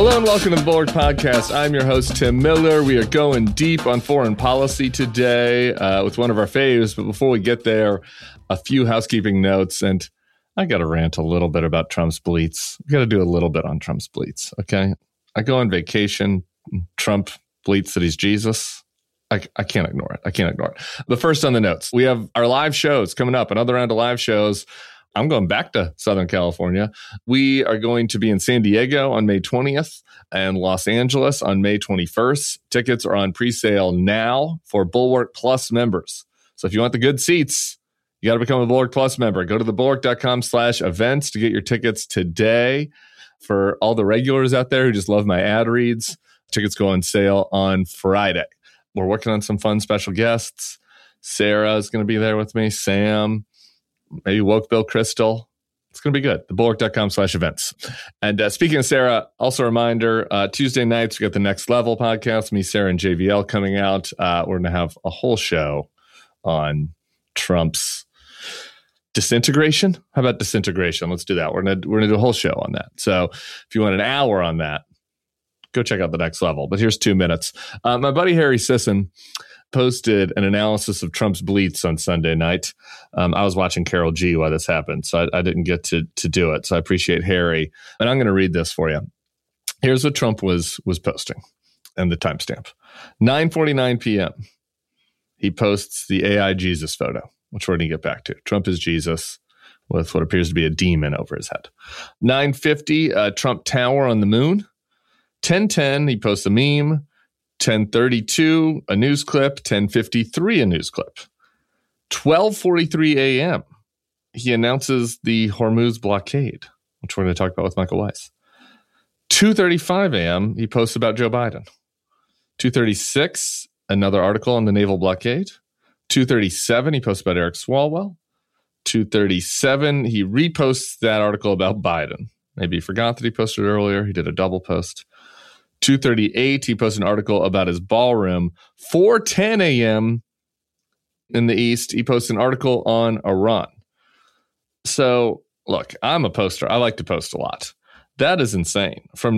Hello and welcome to the Bulwark Podcast. I'm your host, Tim Miller. We are going deep on foreign policy today with one of our faves. But before we get there, a few housekeeping notes. And I got to rant a little bit about Trump's bleats. We got to do a little bit on Trump's bleats, okay? I go on vacation. Trump bleats that he's Jesus. I can't ignore it. But first on the notes, we have our live shows coming up, another round of live shows. I'm going back to Southern California. We are going to be in San Diego on May 20th and Los Angeles on May 21st. Tickets are on pre-sale now for Bulwark Plus members. So if you want the good seats, you got to become a Bulwark Plus member. Go to thebulwark.com/events to get your tickets today. For all the regulars out there who just love my ad reads, tickets go on sale on Friday. We're working on some fun special guests. Sarah is going to be there with me. Sam. Maybe Woke Bill Crystal. It's going to be good. Thebulwark.com/events. And speaking of Sarah, also a reminder, Tuesday nights, we got the Next Level podcast, me, Sarah, and JVL coming out. We're going to have a whole show on Trump's disintegration. How about disintegration? Let's do that. We're going to do a whole show on that. So if you want an hour on that, go check out the Next Level. But here's 2 minutes. My buddy Harry Sisson posted an analysis of Trump's bleats on Sunday night. I was watching Carol G while this happened, so I didn't get to do it. So I appreciate Harry. And I'm going to read this for you. Here's what Trump was posting and the timestamp. 9:49 p.m. He posts the AI Jesus photo, which we're going to get back to. Trump is Jesus with what appears to be a demon over his head. 9:50, Trump Tower on the moon. 10:10, he posts a meme. 10:32, a news clip. 10:53, a news clip. 12:43 a.m., he announces the Hormuz blockade, which we're going to talk about with Michael Weiss. 2:35 a.m., he posts about Joe Biden. 2:36, another article on the naval blockade. 2:37, he posts about Eric Swalwell. 2:37, he reposts that article about Biden. Maybe he forgot that he posted earlier. He did a double post. 2:38, he posted an article about his ballroom. 4:10 a.m. in the East, he posted an article on Iran. So, look, I'm a poster. I like to post a lot. That is insane. From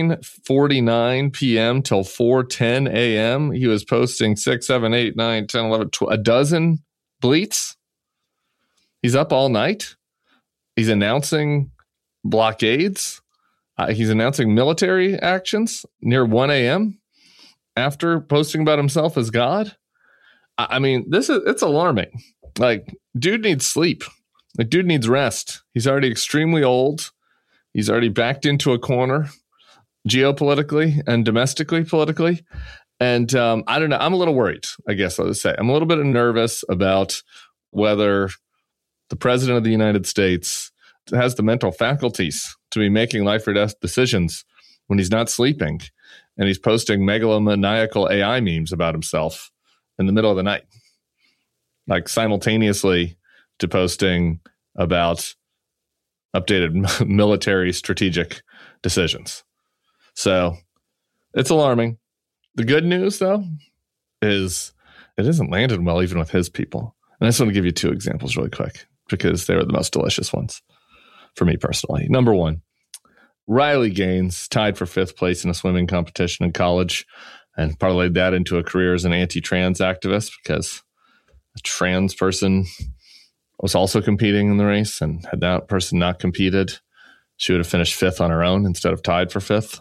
9:49 p.m. till 4:10 a.m., he was posting 6, 7, 8, 9, 10, 11, 12, a dozen bleats. He's up all night. He's announcing blockades. He's announcing military actions near 1 a.m. after posting about himself as God. I mean, it's alarming. Like, dude needs sleep. Like, dude needs rest. He's already extremely old. He's already backed into a corner geopolitically and domestically politically. And I don't know. I'm a little worried, I guess I'll just say. I'm a little bit nervous about whether the president of the United States has the mental faculties to be making life or death decisions when he's not sleeping and he's posting megalomaniacal AI memes about himself in the middle of the night, like simultaneously to posting about updated military strategic decisions. So it's alarming. The good news, though, is it isn't landed well even with his people. And I just want to give you 2 examples really quick because they were the most delicious ones for me personally. Number 1, Riley Gaines tied for 5th place in a swimming competition in college and parlayed that into a career as an anti-trans activist because a trans person was also competing in the race, and had that person not competed, she would have finished 5th on her own instead of tied for 5th.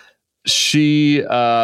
She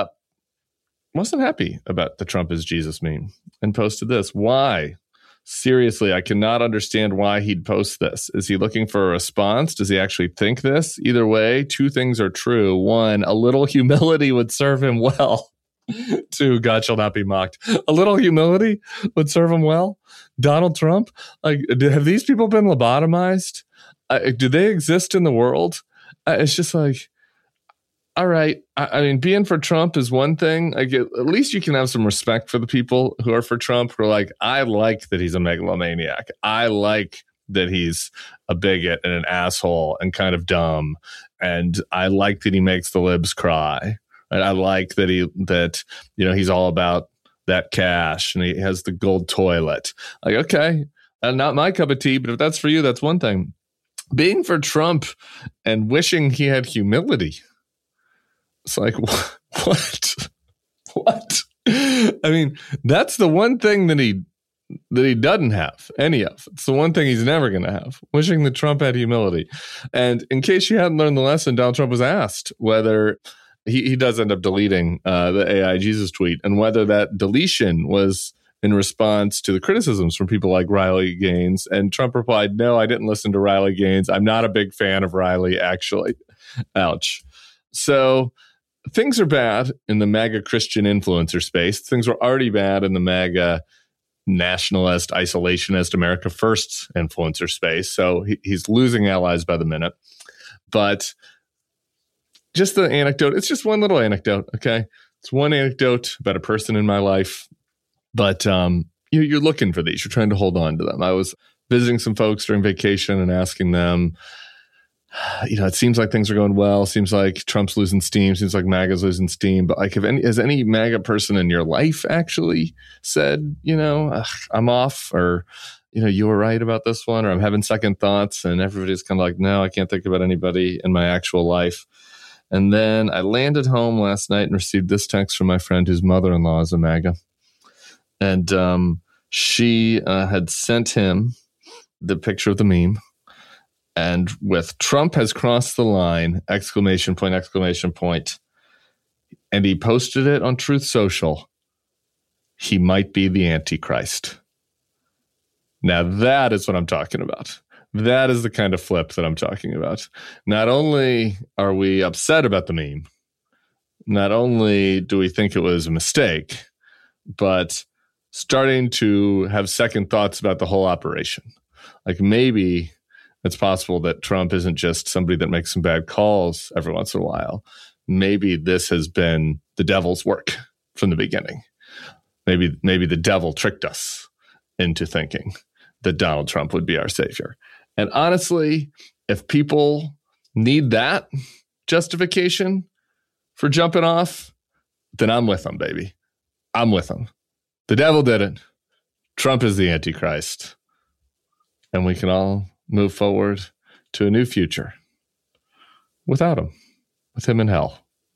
wasn't happy about the Trump is Jesus meme and posted this. Why? Seriously, I cannot understand why he'd post this. Is he looking for a response? Does he actually think this? Either way, 2 things are true. 1, a little humility would serve him well. 2, God shall not be mocked. A little humility would serve him well. Donald Trump, like, have these people been lobotomized? Do they exist in the world? It's just like, all right. I mean, being for Trump is one thing. At least you can have some respect for the people who are for Trump, who are like, I like that he's a megalomaniac. I like that he's a bigot and an asshole and kind of dumb. And I like that he makes the libs cry. And I like that he's all about that cash and he has the gold toilet. Like, okay, not my cup of tea, but if that's for you, that's one thing. Being for Trump and wishing he had humility, It's like, what? What? I mean, that's the one thing that he doesn't have any of. It's the one thing he's never going to have. Wishing that Trump had humility. And in case you hadn't learned the lesson, Donald Trump was asked whether he does end up deleting the AI Jesus tweet, and whether that deletion was in response to the criticisms from people like Riley Gaines. And Trump replied, no, I didn't listen to Riley Gaines. I'm not a big fan of Riley, actually. Ouch. So things are bad in the MAGA Christian influencer space. Things were already bad in the MAGA nationalist, isolationist, America First influencer space. So he's losing allies by the minute. But just the anecdote, it's just one little anecdote, okay? It's one anecdote about a person in my life. But you're looking for these. You're trying to hold on to them. I was visiting some folks during vacation and asking them, it seems like things are going well. Seems like Trump's losing steam. Seems like MAGA's losing steam. But like, has any MAGA person in your life actually said, I'm off, or, you were right about this one, or I'm having second thoughts? And everybody's kind of like, no, I can't think about anybody in my actual life. And then I landed home last night and received this text from my friend whose mother-in-law is a MAGA. And she had sent him the picture of the meme. And with Trump has crossed the line, ! And he posted it on Truth Social. He might be the Antichrist. Now that is what I'm talking about. That is the kind of flip that I'm talking about. Not only are we upset about the meme, not only do we think it was a mistake, but starting to have second thoughts about the whole operation. Like, maybe it's possible that Trump isn't just somebody that makes some bad calls every once in a while. Maybe this has been the devil's work from the beginning. Maybe the devil tricked us into thinking that Donald Trump would be our savior. And honestly, if people need that justification for jumping off, then I'm with them, baby. I'm with them. The devil did it. Trump is the Antichrist. And we can all move forward to a new future without him, with him in hell.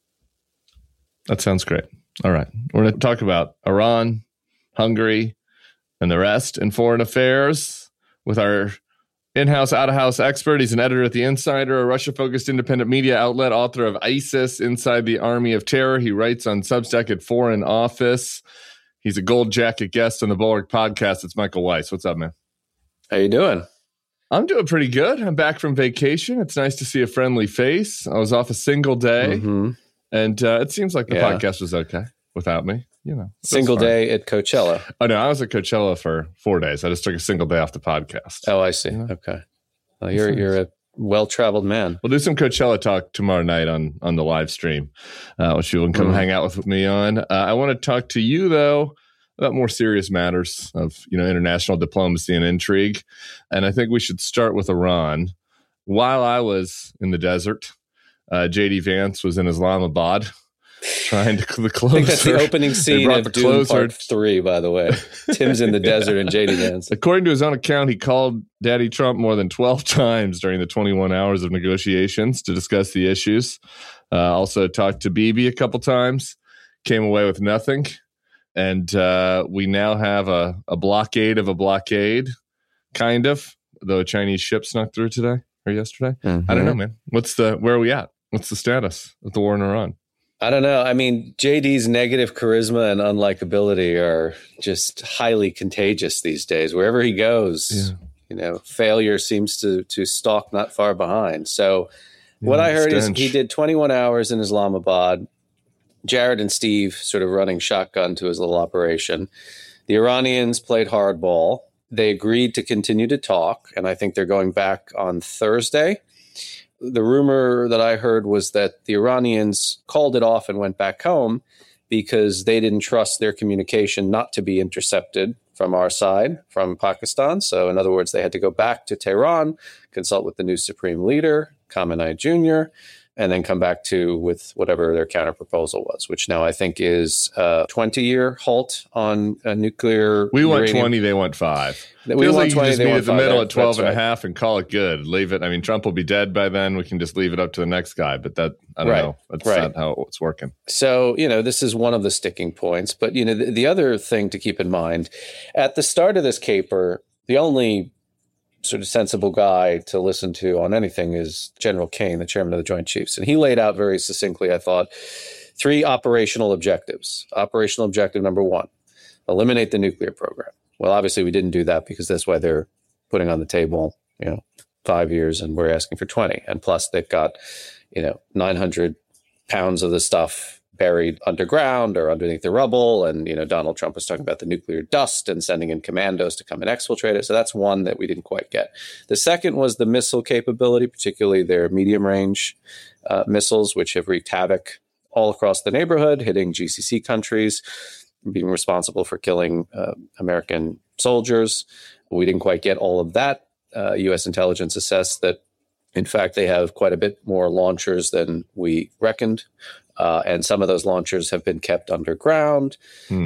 That sounds great. All right. We're going to talk about Iran, Hungary, and the rest in foreign affairs with our in-house, out-of-house expert. He's an editor at The Insider, a Russia-focused independent media outlet, author of ISIS, Inside the Army of Terror. He writes on Substack at Foreign Office. He's a gold jacket guest on the Bulwark podcast. It's Michael Weiss. What's up, man? How you doing? I'm doing pretty good. I'm back from vacation. It's nice to see a friendly face. I was off a single day, and it seems like the podcast was okay without me. Single day at Coachella. Oh, no, I was at Coachella for 4 days. I just took a single day off the podcast. Oh, I see. Okay. Well, you're a well-traveled man. We'll do some Coachella talk tomorrow night on the live stream, which you can come hang out with me on. I want to talk to you, though, about more serious matters of international diplomacy and intrigue. And I think we should start with Iran. While I was in the desert, J.D. Vance was in Islamabad trying to close. I think that's the opening scene of Dune Part 3, by the way. Tim's in the desert and J.D. Vance. According to his own account, he called Daddy Trump more than 12 times during the 21 hours of negotiations to discuss the issues. Also talked to Bibi a couple times, came away with nothing. And we now have a blockade of a blockade, kind of, though a Chinese ship snuck through today or yesterday. I don't know, man. Where are we at? What's the status of the war in Iran? I don't know. I mean, JD's negative charisma and unlikability are just highly contagious these days. Wherever he goes, failure seems to stalk not far behind. So what I heard is he did 21 hours in Islamabad. Jared and Steve sort of running shotgun to his little operation. The Iranians played hardball. They agreed to continue to talk, and I think they're going back on Thursday. The rumor that I heard was that the Iranians called it off and went back home because they didn't trust their communication not to be intercepted from our side, from Pakistan. So in other words, they had to go back to Tehran, consult with the new supreme leader, Khamenei Jr., and then come back to with whatever their counter proposal was, which now I think is a 20-year halt on nuclear. We want uranium. 20, they want 5. We want 20, just they meet want at the 5. middle at 12 and a right. half and call it good. Leave it. I mean, Trump will be dead by then. We can just leave it up to the next guy. But that, I don't know. That's not how it's working. So, this is one of the sticking points. But, the other thing to keep in mind, at the start of this caper, the only sort of sensible guy to listen to on anything is General Kane, the chairman of the Joint Chiefs. And he laid out very succinctly, I thought, 3 operational objectives. Operational objective number 1, eliminate the nuclear program. Well, obviously we didn't do that because that's why they're putting on the table, 5 years and we're asking for 20. And plus they've got, 900 pounds of the stuff buried underground or underneath the rubble. And, Donald Trump was talking about the nuclear dust and sending in commandos to come and exfiltrate it. So that's one that we didn't quite get. The second was the missile capability, particularly their medium range missiles, which have wreaked havoc all across the neighborhood, hitting GCC countries, being responsible for killing American soldiers. We didn't quite get all of that. U.S. intelligence assessed that, in fact, they have quite a bit more launchers than we reckoned. And some of those launchers have been kept underground.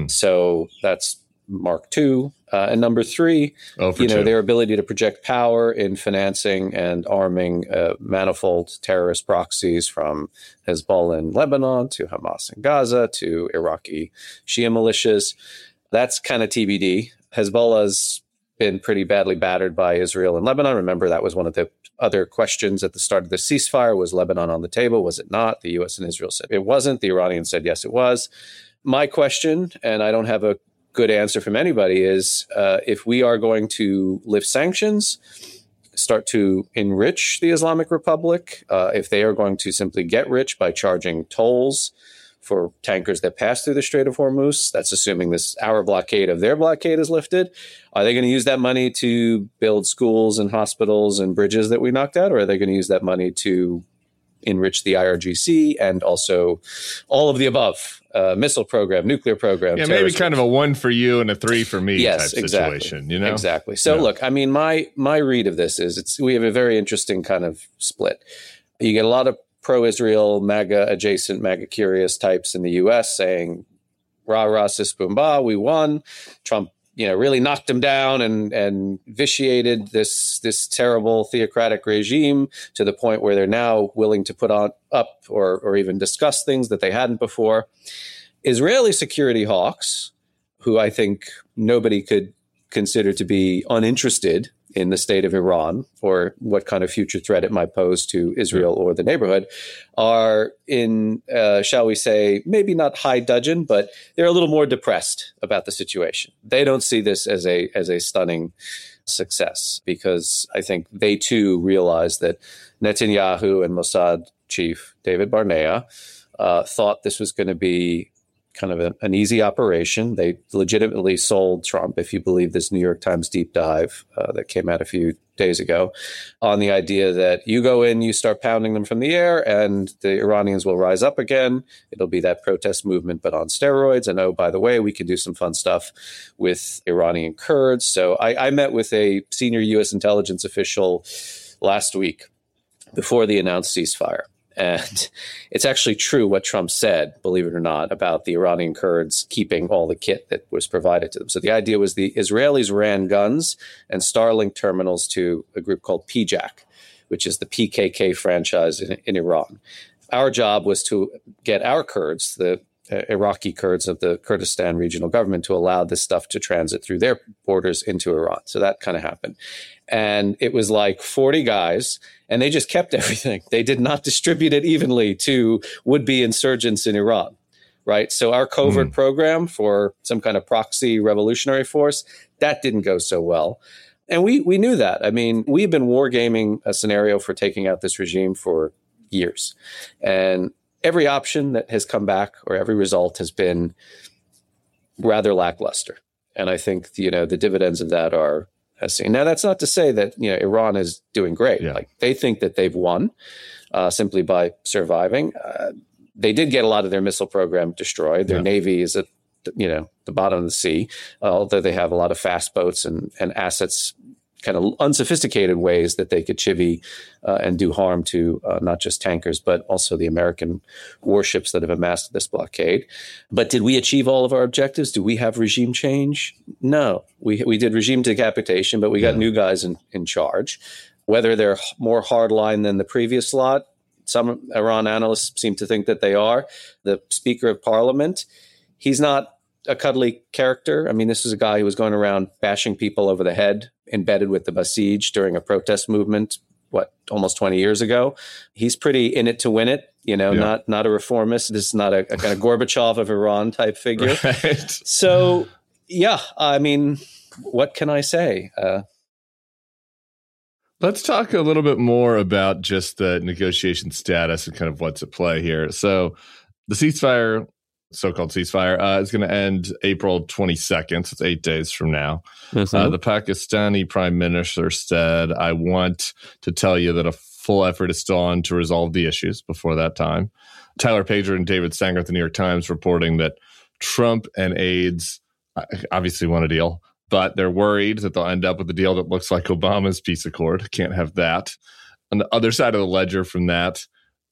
So that's Mark II. And number 3, their ability to project power in financing and arming manifold terrorist proxies from Hezbollah in Lebanon to Hamas in Gaza to Iraqi Shia militias. That's kind of TBD. Hezbollah's been pretty badly battered by Israel and Lebanon. Remember, that was one of the other questions at the start of the ceasefire. Was Lebanon on the table? Was it not? The U.S. and Israel said it wasn't. The Iranians said, yes, it was. My question, and I don't have a good answer from anybody, is if we are going to lift sanctions, start to enrich the Islamic Republic, if they are going to simply get rich by charging tolls for tankers that pass through the Strait of Hormuz, that's assuming our blockade of their blockade is lifted. Are they going to use that money to build schools and hospitals and bridges that we knocked out? Or are they going to use that money to enrich the IRGC and also all of the above, missile program, nuclear program? Yeah, maybe kind of a 1 for you and a 3 for me type situation, Exactly. So look, I mean, my read of this is we have a very interesting kind of split. You get a lot of pro-Israel, MAGA adjacent, MAGA curious types in the U.S. saying, rah, rah, sis, boom, bah, we won. Trump, really knocked him down and vitiated this terrible theocratic regime to the point where they're now willing to put up or even discuss things that they hadn't before. Israeli security hawks, who I think nobody could consider to be uninterested in the state of Iran or what kind of future threat it might pose to Israel or the neighborhood, are in, shall we say, maybe not high dudgeon, but they're a little more depressed about the situation. They don't see this as a stunning success because I think they too realize that Netanyahu and Mossad chief David Barnea thought this was going to be kind of an easy operation. They legitimately sold Trump, if you believe this New York Times deep dive that came out a few days ago, on the idea that you go in, you start pounding them from the air, and the Iranians will rise up again. It'll be that protest movement, but on steroids. And oh, by the way, we can do some fun stuff with Iranian Kurds. So I met with a senior U.S. intelligence official last week before the announced ceasefire. And it's actually true what Trump said, believe it or not, about the Iranian Kurds keeping all the kit that was provided to them. So the idea was the Israelis ran guns and Starlink terminals to a group called PJAK, which is the PKK franchise in Iran. Our job was to get our Kurds, the Iraqi Kurds of the Kurdistan regional government, to allow this stuff to transit through their borders into Iran. So that kind of happened. And it was like 40 guys, and they just kept everything. They did not distribute it evenly to would-be insurgents in Iran, right? So our covert program for some kind of proxy revolutionary force, that didn't go so well. And we knew that. I mean, we've been wargaming a scenario for taking out this regime for years. And every option that has come back or every result has been rather lackluster. And I think, the dividends of that are as seen. Now, that's not to say that, Iran is doing great. Yeah. Like they think that they've won simply by surviving. They did get a lot of their missile program destroyed. Their Navy is at, the bottom of the sea, although they have a lot of fast boats and assets kind of unsophisticated ways that they could chivvy and do harm to not just tankers, but also the American warships that have amassed this blockade. But did we achieve all of our objectives? Do we have regime change? No. We did regime decapitation, but we got new guys in charge. Whether they're more hardline than the previous lot, some Iran analysts seem to think that they are. The Speaker of Parliament, he's not a cuddly character. I mean, this is a guy who was going around bashing people over the head, embedded with the Basij during a protest movement, almost 20 years ago. He's pretty in it to win it, not a reformist. This is not a kind of Gorbachev of Iran type figure. Right. So, I mean, what can I say? Let's talk a little bit more about just the negotiation status and kind of what's at play here. So the ceasefire, so-called ceasefire, is going to end April 22nd. So it's 8 days from now. Mm-hmm. The Pakistani prime minister said, I want to tell you that a full effort is still on to resolve the issues before that time. Tyler Pager and David Sanger at the New York Times reporting that Trump and aides obviously want a deal, but they're worried that they'll end up with a deal that looks like Obama's peace accord. Can't have that. On the other side of the ledger from that,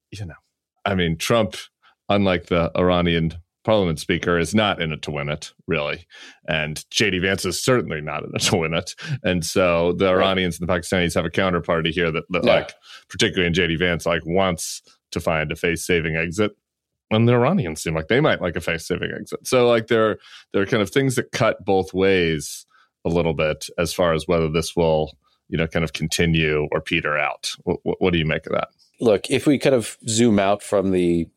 Trump, unlike the Iranian parliament speaker, is not in it to win it, really. And J.D. Vance is certainly not in it to win it. And so the Iranians and the Pakistanis have a counterparty here that particularly in J.D. Vance, wants to find a face-saving exit. And the Iranians seem like they might like a face-saving exit. So there are kind of things that cut both ways a little bit as far as whether this will, kind of continue or peter out. What do you make of that? Look, if we kind of zoom out from the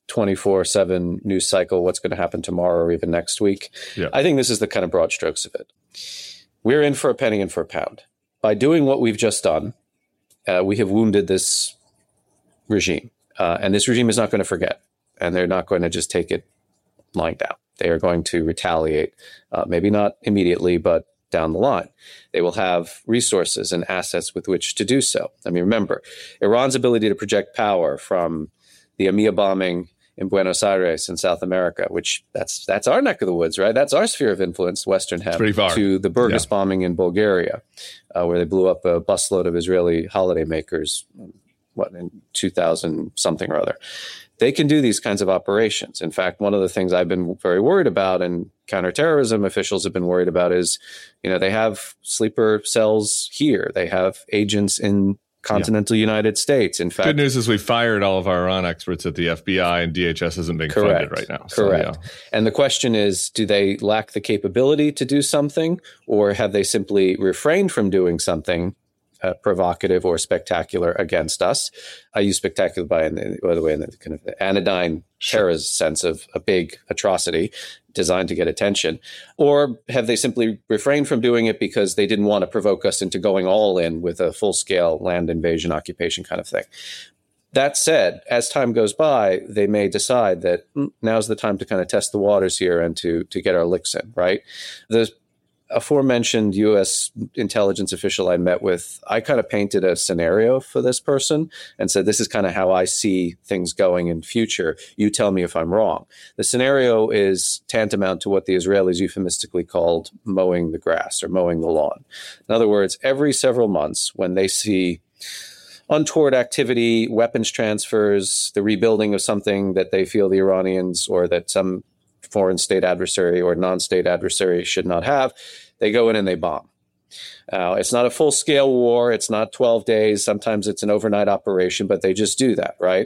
24/7 news cycle, what's going to happen tomorrow or even next week, I think this is the kind of broad strokes of it. We're in for a penny and for a pound. By doing what we've just done, we have wounded this regime. And this regime is not going to forget. And they're not going to just take it lying down. They are going to retaliate, maybe not immediately, but down the line. They will have resources and assets with which to do so. I mean, remember, Iran's ability to project power from the AMIA bombing in Buenos Aires in South America, which that's our neck of the woods, right? That's our sphere of influence, Western Hem, to the Burgas bombing in Bulgaria, where they blew up a busload of Israeli holidaymakers, in 2000 something or other. They can do these kinds of operations. In fact, one of the things I've been very worried about, and counterterrorism officials have been worried about, is, they have sleeper cells here. They have agents in continental United States. In fact, good news is we fired all of our Iran experts at the FBI, and DHS isn't being funded right now. Correct. So, and the question is, do they lack the capability to do something, or have they simply refrained from doing something provocative or spectacular against us? I use spectacular, by the way, in the kind of anodyne terrorist sense of a big atrocity designed to get attention. Or have they simply refrained from doing it because they didn't want to provoke us into going all in with a full-scale land invasion, occupation kind of thing? That said, as time goes by, they may decide that now's the time to kind of test the waters here and to get our licks in, right? The aforementioned U.S. intelligence official I met with, I kind of painted a scenario for this person and said, this is kind of how I see things going in future. You tell me if I'm wrong. The scenario is tantamount to what the Israelis euphemistically called mowing the grass or mowing the lawn. In other words, every several months when they see untoward activity, weapons transfers, the rebuilding of something that they feel the Iranians or that some foreign state adversary or non-state adversary should not have, they go in and they bomb. It's not a full-scale war. It's not 12 days. Sometimes it's an overnight operation, but they just do that, right?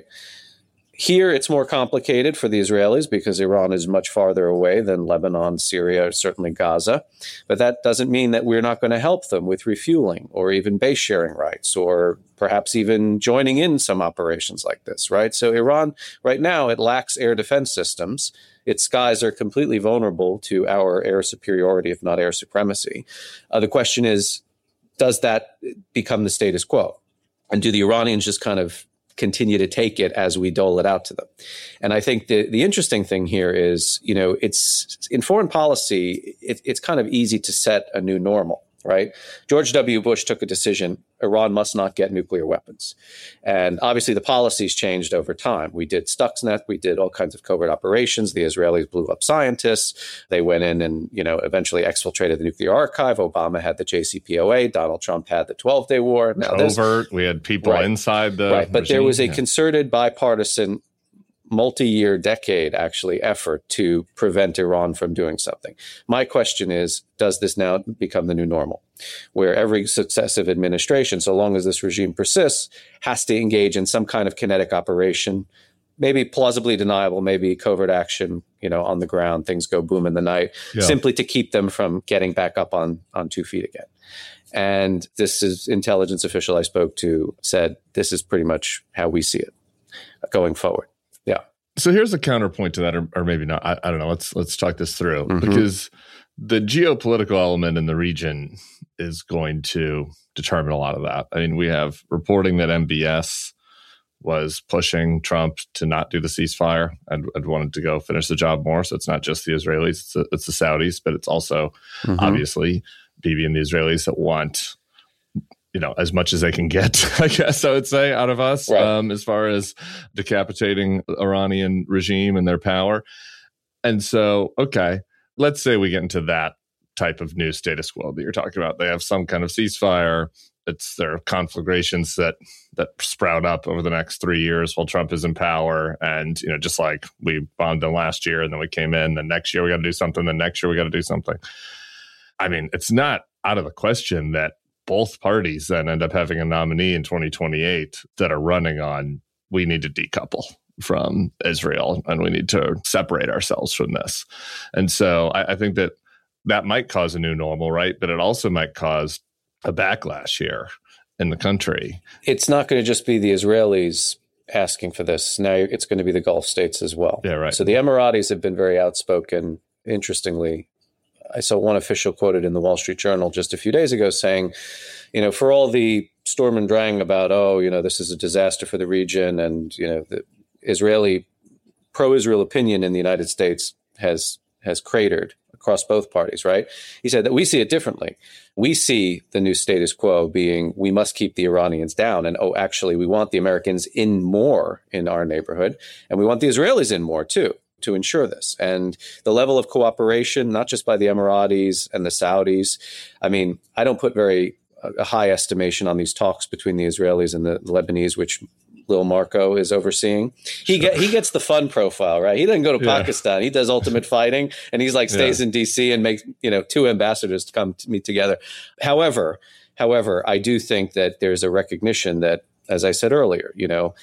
Here, it's more complicated for the Israelis because Iran is much farther away than Lebanon, Syria, certainly Gaza. But that doesn't mean that we're not going to help them with refueling or even base sharing rights or perhaps even joining in some operations like this, right? So Iran, right now, it lacks air defense systems. Its skies are completely vulnerable to our air superiority, if not air supremacy. The question is, does that become the status quo? And do the Iranians just kind of continue to take it as we dole it out to them? And I think the interesting thing here is, it's in foreign policy, it's kind of easy to set a new normal. right? George W. Bush took a decision: Iran must not get nuclear weapons. And obviously the policies changed over time. We did Stuxnet, we did all kinds of covert operations. The Israelis blew up scientists. They went in and, eventually exfiltrated the nuclear archive. Obama had the JCPOA. Donald Trump had the 12-Day War. Now, covert. We had people inside the regime. But there was a concerted, bipartisan, multi-year, decade, actually, effort to prevent Iran from doing something. My question is, does this now become the new normal, where every successive administration, so long as this regime persists, has to engage in some kind of kinetic operation, maybe plausibly deniable, maybe covert action, on the ground, things go boom in the night, simply to keep them from getting back up on 2 feet again? And this is intelligence official I spoke to said, this is pretty much how we see it going forward. Yeah. So here's a counterpoint to that, or maybe not. I don't know. Let's talk this through, because the geopolitical element in the region is going to determine a lot of that. I mean, we have reporting that MBS was pushing Trump to not do the ceasefire and wanted to go finish the job more. So it's not just the Israelis, it's the Saudis, but it's also obviously Bibi and the Israelis that want, as much as they can get, I guess I would say, out of us, as far as decapitating Iranian regime and their power. And so, okay, let's say we get into that type of new status quo that you're talking about. They have some kind of ceasefire. There are conflagrations that sprout up over the next 3 years while Trump is in power. And, just like we bombed them last year and then we came in, then next year we got to do something, then next year we got to do something. I mean, it's not out of the question that both parties then end up having a nominee in 2028 that are running on, we need to decouple from Israel and we need to separate ourselves from this. And so I think that might cause a new normal, right? But it also might cause a backlash here in the country. It's not going to just be the Israelis asking for this. Now it's going to be the Gulf states as well. Yeah, right. So the Emiratis have been very outspoken. Interestingly, I saw one official quoted in the Wall Street Journal just a few days ago saying, for all the storm and drang about, this is a disaster for the region, and, the Israeli pro-Israel opinion in the United States has cratered across both parties, right? He said that we see it differently. We see the new status quo being, we must keep the Iranians down. And, actually, we want the Americans in more in our neighborhood. And we want the Israelis in more, too, to ensure this. And the level of cooperation, not just by the Emiratis and the Saudis. I mean, I don't put a high estimation on these talks between the Israelis and the Lebanese, which Lil Marco is overseeing. He gets the fun profile, right? He doesn't go to Pakistan. He does ultimate fighting, and he's stays in DC and makes 2 ambassadors to come to meet together. However, I do think that there's a recognition that, as I said earlier,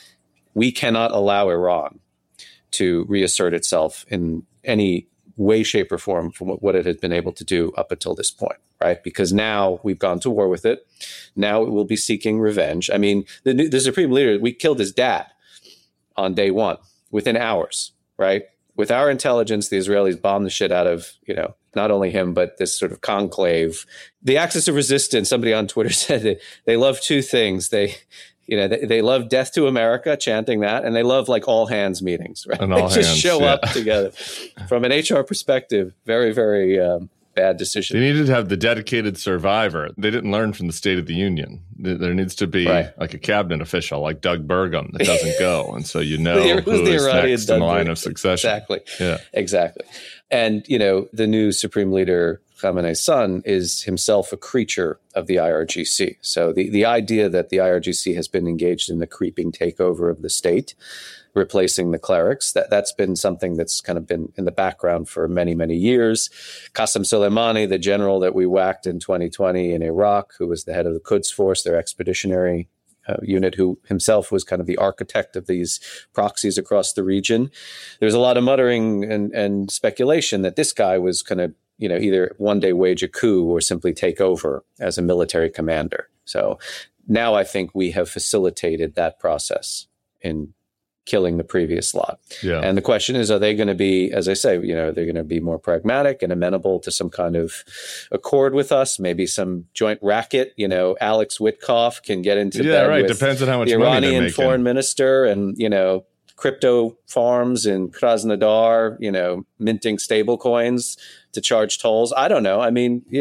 we cannot allow Iran to reassert itself in any way, shape, or form from what it has been able to do up until this point, right? Because now we've gone to war with it. Now it will be seeking revenge. I mean, the supreme leader, we killed his dad on day one within hours, right? With our intelligence, the Israelis bombed the shit out of, not only him, but this sort of conclave. The Axis of Resistance, somebody on Twitter said they love 2 things. They love Death to America, chanting that, and they love all hands meetings, right? And they just show up together. From an HR perspective, very, very bad decision. They needed to have the dedicated survivor. They didn't learn from the State of the Union. There needs to be a cabinet official like Doug Burgum that doesn't go. And so who is next in the line of succession. Exactly. Yeah. Exactly. And, the new supreme leader, Khamenei's son, is himself a creature of the IRGC. So the idea that the IRGC has been engaged in the creeping takeover of the state, replacing the clerics, that's been something that's kind of been in the background for many, many years. Qasem Soleimani, the general that we whacked in 2020 in Iraq, who was the head of the Quds Force, their expeditionary unit, who himself was kind of the architect of these proxies across the region. There's a lot of muttering and speculation that this guy was kind of, either one day wage a coup or simply take over as a military commander. So now I think we have facilitated that process in killing the previous lot. Yeah. And the question is, are they going to be, as I say, they're going to be more pragmatic and amenable to some kind of accord with us, maybe some joint racket. Alex Witkoff can get into bed with depends on how much the money Iranian foreign minister and, crypto farms in Krasnodar, minting stable coins to charge tolls. I don't know. I mean,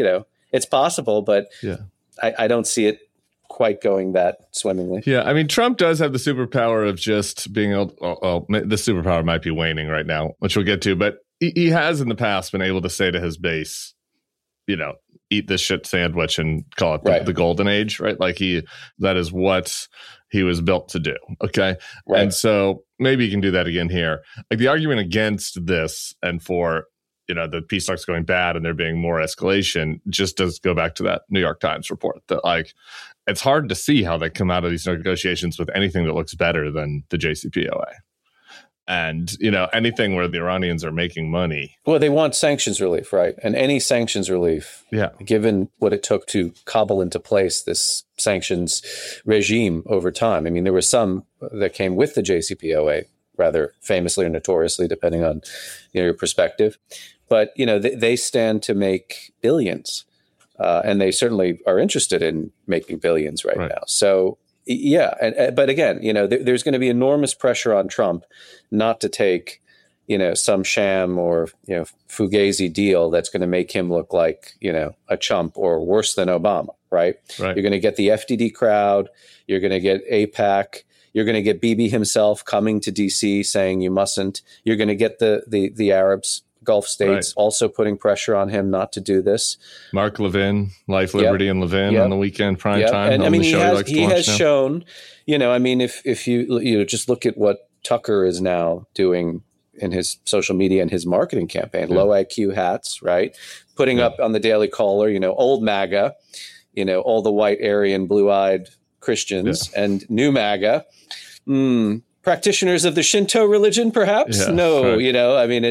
It's possible, but I don't see it quite going that swimmingly. Yeah, I mean, Trump does have the superpower of just being able. The superpower might be waning right now, which we'll get to, but he has in the past been able to say to his base, eat this shit sandwich and call it the golden age, right? Like that is what he was built to do. Okay. Right. And so maybe he can do that again here. Like the argument against this and for, the peace talks going bad and there being more escalation just does go back to that New York Times report that like, it's hard to see how they come out of these negotiations with anything that looks better than the JCPOA. And, anything where the Iranians are making money. Well, they want sanctions relief, right? And any sanctions relief, given what it took to cobble into place this sanctions regime over time. I mean, there were some that came with the JCPOA, rather famously or notoriously, depending on your perspective. But, they stand to make billions. And they certainly are interested in making billions right now. So, but again, there's going to be enormous pressure on Trump not to take, some sham or, fugazi deal that's going to make him look like, a chump or worse than Obama, right? You're going to get the FDD crowd. You're going to get AIPAC. You're going to get Bibi himself coming to D.C. saying you mustn't. You're going to get the Arabs, Gulf states also putting pressure on him not to do this. Mark Levin, Life, Liberty, and Levin on the weekend prime time. And I mean, he has shown, if you just look at what Tucker is now doing in his social media and his marketing campaign, low IQ hats, right? Putting up on the Daily Caller, old MAGA, all the white, Aryan, blue-eyed Christians and new MAGA. Practitioners of the Shinto religion, perhaps? No, I mean,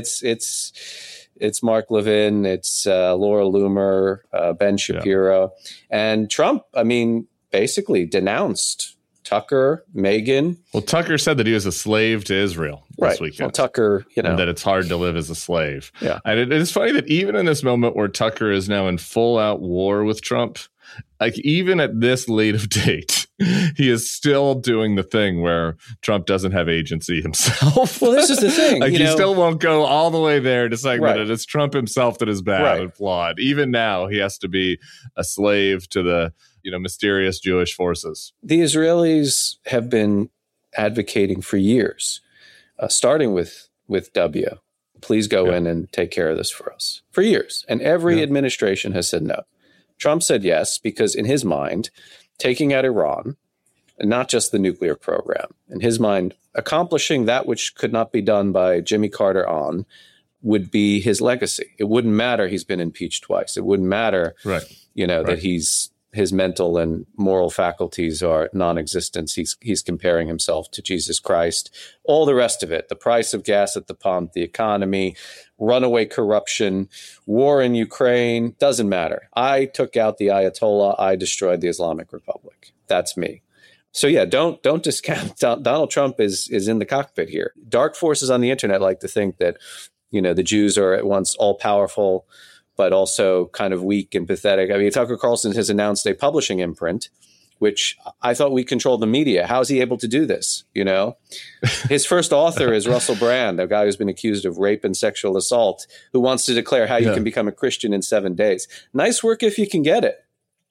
it's Mark Levin, it's Laura Loomer, Ben Shapiro, and Trump. I mean, basically denounced Tucker, Megyn. Well, Tucker said that he was a slave to Israel this weekend. Well, Tucker, and that it's hard to live as a slave. Yeah, and it is funny that even in this moment where Tucker is now in full-out war with Trump, like even at this late of date, he is still doing the thing where Trump doesn't have agency himself. Well, this is the thing. Like he still won't go all the way there to saying that it is Trump himself that is bad and flawed. Even now, he has to be a slave to the mysterious Jewish forces. The Israelis have been advocating for years, starting with W. Please go in and take care of this for us. For years. And every administration has said no. Trump said yes, because in his mind, taking out Iran, and not just the nuclear program, in his mind, accomplishing that which could not be done by Jimmy Carter on would be his legacy. It wouldn't matter he's been impeached twice. It wouldn't matter, that his mental and moral faculties are non-existent. He's comparing himself to Jesus Christ. All the rest of it, the price of gas at the pump, the economy, runaway corruption, war in Ukraine, doesn't matter. I took out the Ayatollah. I destroyed the Islamic Republic. That's me. So don't discount Donald Trump is in the cockpit here. Dark forces on the internet like to think that, the Jews are at once all powerful, but also kind of weak and pathetic. I mean, Tucker Carlson has announced a publishing imprint, which I thought we controlled the media. How is he able to do this? His first author is Russell Brand, a guy who's been accused of rape and sexual assault, who wants to declare how you can become a Christian in 7 days. Nice work if you can get it.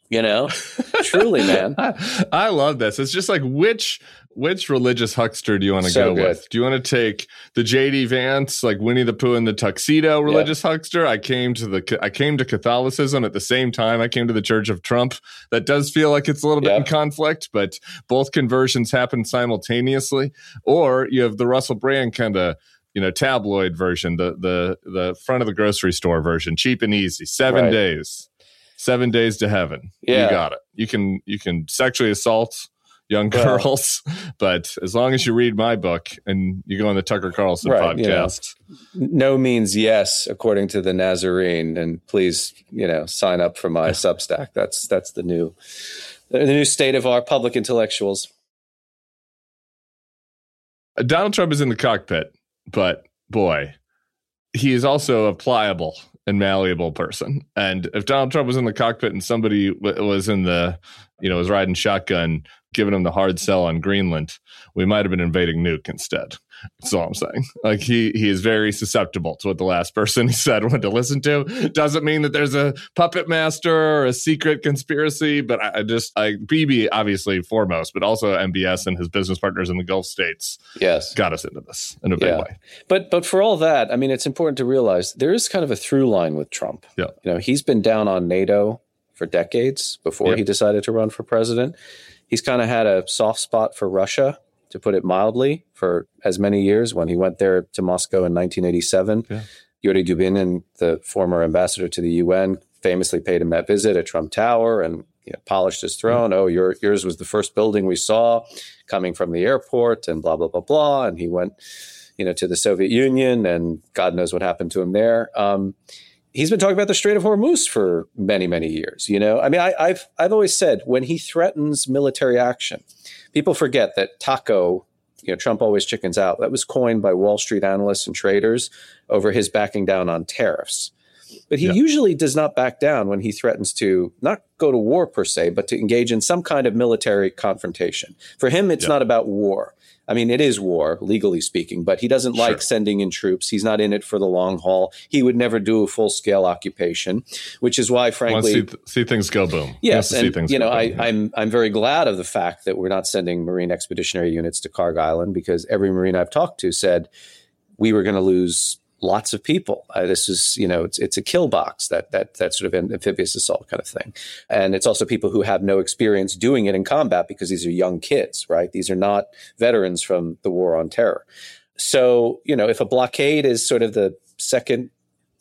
Truly, man. I love this. It's just like, which religious huckster do you want to go with? Do you want to take the J.D. Vance, like Winnie the Pooh in the tuxedo religious huckster? I came to Catholicism at the same time I came to the Church of Trump. That does feel like it's a little bit in conflict, but both conversions happen simultaneously. Or you have the Russell Brand kind of, tabloid version, the front of the grocery store version, cheap and easy, 7 days. 7 days to heaven. Yeah. You got it. You can sexually assault young girls, but as long as you read my book and you go on the Tucker Carlson podcast. No means yes, according to the Nazarene. And please, sign up for my Substack. That's the new state of our public intellectuals. Donald Trump is in the cockpit, but boy, he is also a pliable and malleable person. And if Donald Trump was in the cockpit and somebody was in was riding shotgun given him the hard sell on Greenland, we might have been invading Nuke instead. That's all I'm saying. Like he is very susceptible to what the last person he said wanted to listen to. Doesn't mean that there's a puppet master or a secret conspiracy, but Bibi obviously foremost, but also MBS and his business partners in the Gulf states got us into this in a big way. But for all that, I mean, it's important to realize there is kind of a through line with Trump. Yeah. You know, he's been down on NATO for decades before he decided to run for president. He's kind of had a soft spot for Russia, to put it mildly, for as many years. When he went there to Moscow in 1987, Yuri Dubinin, the former ambassador to the UN, famously paid him that visit at Trump Tower and polished his throne. Oh, yours was the first building we saw coming from the airport and blah, blah, blah, blah. And he went, to the Soviet Union and God knows what happened to him there. He's been talking about the Strait of Hormuz for many, many years. I mean, I've always said when he threatens military action, people forget that TACO, Trump always chickens out. That was coined by Wall Street analysts and traders over his backing down on tariffs. But he usually does not back down when he threatens to not go to war per se, but to engage in some kind of military confrontation. For him, it's not about war. I mean, it is war, legally speaking, but he doesn't like sending in troops. He's not in it for the long haul. He would never do a full-scale occupation, which is why, frankly, see things go boom. Yes, and I'm very glad of the fact that we're not sending Marine Expeditionary Units to Kharg Island, because every Marine I've talked to said we were going to lose lots of people. This is, it's a kill box, that sort of amphibious assault kind of thing. And it's also people who have no experience doing it in combat, because these are young kids, right? These are not veterans from the War on Terror. So, if a blockade is sort of the second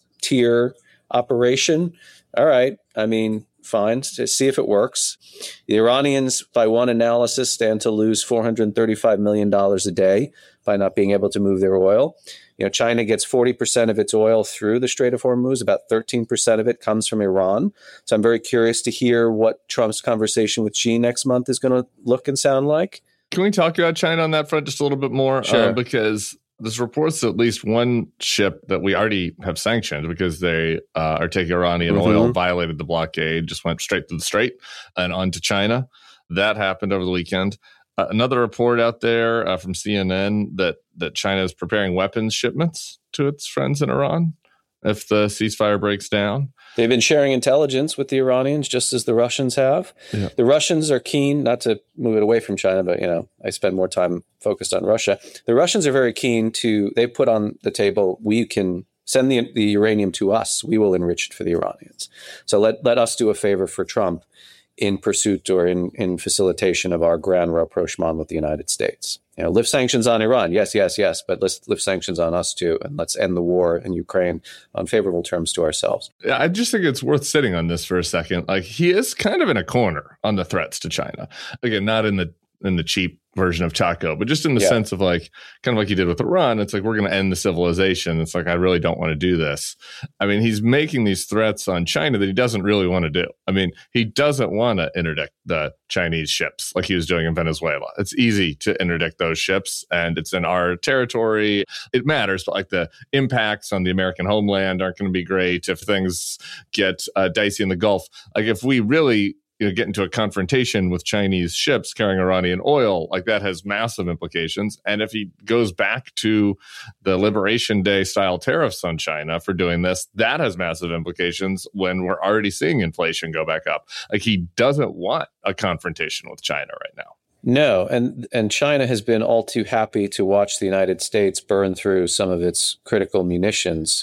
tier operation, all right, I mean, fine, to see if it works. The Iranians, by one analysis, stand to lose $435 million a day by not being able to move their oil. China gets 40% of its oil through the Strait of Hormuz. About 13% of it comes from Iran. So I'm very curious to hear what Trump's conversation with Xi next month is going to look and sound like. Can we talk about China on that front just a little bit more? Sure. Because there's reports that at least one ship that we already have sanctioned because they are taking Iranian oil, violated the blockade, just went straight to the Strait and onto China. That happened over the weekend. Another report out there from CNN that China is preparing weapons shipments to its friends in Iran if the ceasefire breaks down. They've been sharing intelligence with the Iranians, just as the Russians have. Yeah. The Russians are keen, not to move it away from China, but, I spend more time focused on Russia. The Russians are very keen they put on the table, we can send the uranium to us. We will enrich it for the Iranians. So let us do a favor for Trump in pursuit or in facilitation of our grand rapprochement with the United States. Lift sanctions on Iran. Yes, but let's lift sanctions on us too. And let's end the war in Ukraine on favorable terms to ourselves. I just think it's worth sitting on this for a second. Like, he is kind of in a corner on the threats to China. Again, not in the cheap version of TACO, but just in the sense of kind of like he did with Iran. It's like, we're going to end the civilization. It's like, I really don't want to do this. I mean, he's making these threats on China that he doesn't really want to do. I mean, he doesn't want to interdict the Chinese ships like he was doing in Venezuela. It's easy to interdict those ships and it's in our territory. It matters, but the impacts on the American homeland aren't going to be great if things get dicey in the Gulf. If we really get into a confrontation with Chinese ships carrying Iranian oil, that has massive implications. And if he goes back to the Liberation Day style tariffs on China for doing this, that has massive implications when we're already seeing inflation go back up. He doesn't want a confrontation with China right now. No, and China has been all too happy to watch the United States burn through some of its critical munitions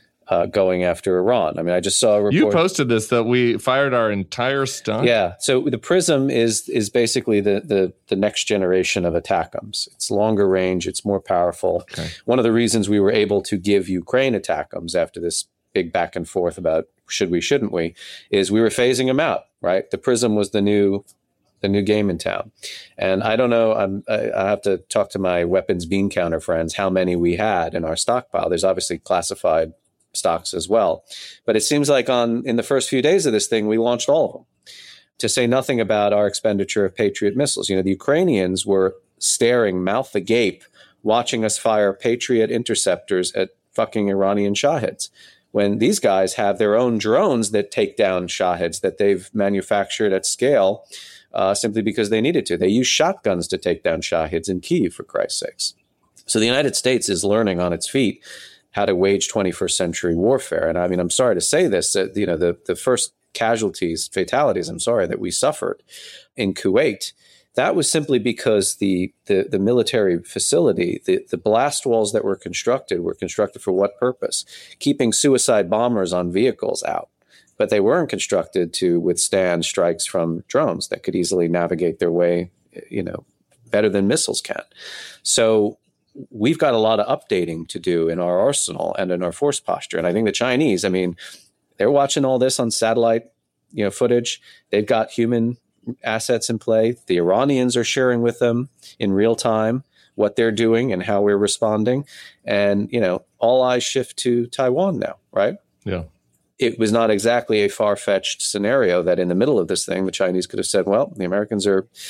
going after Iran. I mean, I just saw a report. You posted this, that we fired our entire stock. Yeah. So the PRISM is basically the next generation of ATACMS. It's longer range. It's more powerful. Okay. One of the reasons we were able to give Ukraine ATACMS after this big back and forth about should we, shouldn't we, is we were phasing them out, right? The PRISM was the new game in town. And I don't know, I have to talk to my weapons bean counter friends how many we had in our stockpile. There's obviously classified stocks as well. But it seems like in the first few days of this thing, we launched all of them, to say nothing about our expenditure of Patriot missiles. The Ukrainians were staring mouth agape, watching us fire Patriot interceptors at fucking Iranian Shaheds, when these guys have their own drones that take down Shaheds that they've manufactured at scale simply because they needed to. They used shotguns to take down Shahids in Kyiv, for Christ's sakes. So the United States is learning on its feet how to wage 21st century warfare. And I mean, I'm sorry to say this, the first fatalities, that we suffered in Kuwait, that was simply because the military facility, the blast walls that were constructed for what purpose? Keeping suicide bombers on vehicles out. But they weren't constructed to withstand strikes from drones that could easily navigate their way, better than missiles can. So we've got a lot of updating to do in our arsenal and in our force posture. And I think the Chinese, they're watching all this on satellite, footage. They've got human assets in play. The Iranians are sharing with them in real time what they're doing and how we're responding. And, all eyes shift to Taiwan now, right? Yeah. It was not exactly a far-fetched scenario that in the middle of this thing, the Chinese could have said, well, the Americans